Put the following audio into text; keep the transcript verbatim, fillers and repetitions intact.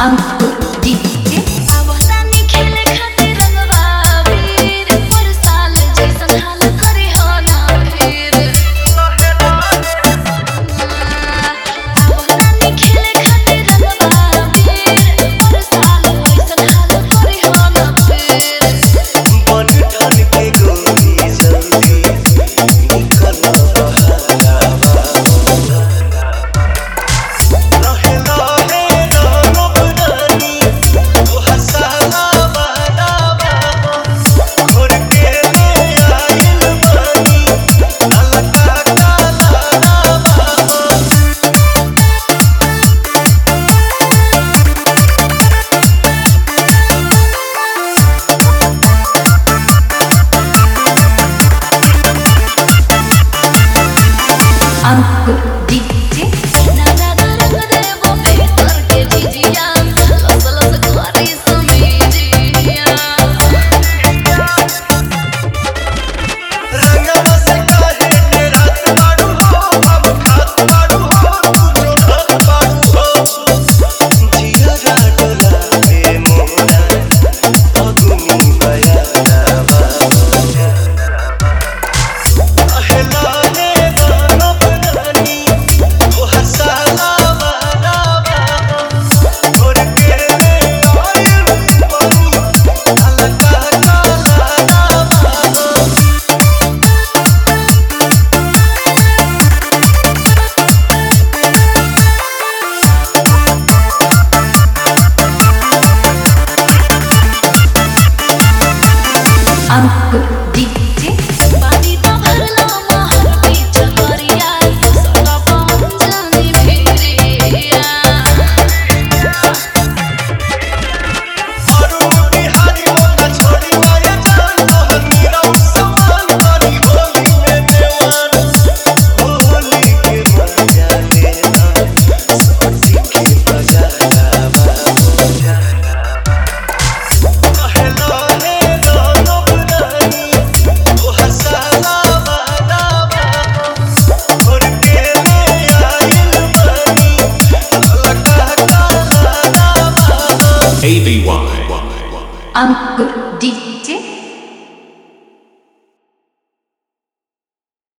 अंकुर DJ आवतानी खेले खातिर रंगवा वीर पर साल जैसन हाल करे हो ना फिर आवतानी खेले खातिर रंगवा वीर पर साल जैसन हाल करे हो ना फिर बन ठन के गोरी जल्दी निकल बहरावा लहे लहे रंगब रानी ओ हसाला बारावा घोर के ले आइल बानी ललका काला रावा अंकुर डीजे दादा रंग देबो भीतर के जिजिया लस लस करी समीजिया रंगवा से काहे डेरात बाड़ू हो अब खात बाड़ू हो तू चोरत बाड़ू हो जियरा डोला के मोरा अगुनी बयानावा लहे लहे रंगब रानी ओ हसाला बारावा घोर के ले आइल बानी ललका काला रावा अंकुर डीजे बानी तो भरला महर बीच करिया सदा पान जानी फिरिया अरुण बिहारी मोका छोड़ी माया जान तोहर मीरा समान करी होली में देवान होली के मजा लेना सोची के बजावा लहे लहे रंगब रानी ओ हसाला बारावा घोर के ले आइल बानी ललका काला रावा A B Y. अंकुर